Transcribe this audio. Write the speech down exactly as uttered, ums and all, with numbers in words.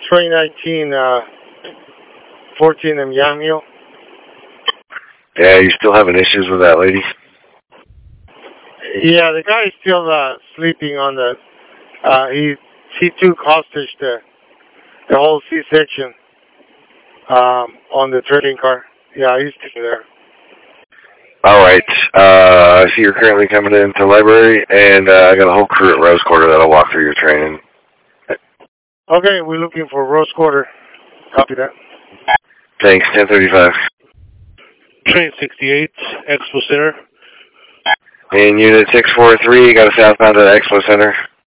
twenty nineteen, uh, fourteen in Yamhill. Yeah, you still having issues with that lady? Yeah, the guy is still uh, sleeping on the, uh, he, he took hostage the, the whole C-section um, on the trading car. Yeah, he's still there. All right. Uh, I see you're currently coming into the library, and uh, I got a whole crew at Rose Quarter that'll walk through your training. Okay, we're looking for Rose Quarter. Copy that. Thanks, ten thirty-five. Train sixty-eight, Expo Center. In Unit six four three, you got a southbound at Expo Center.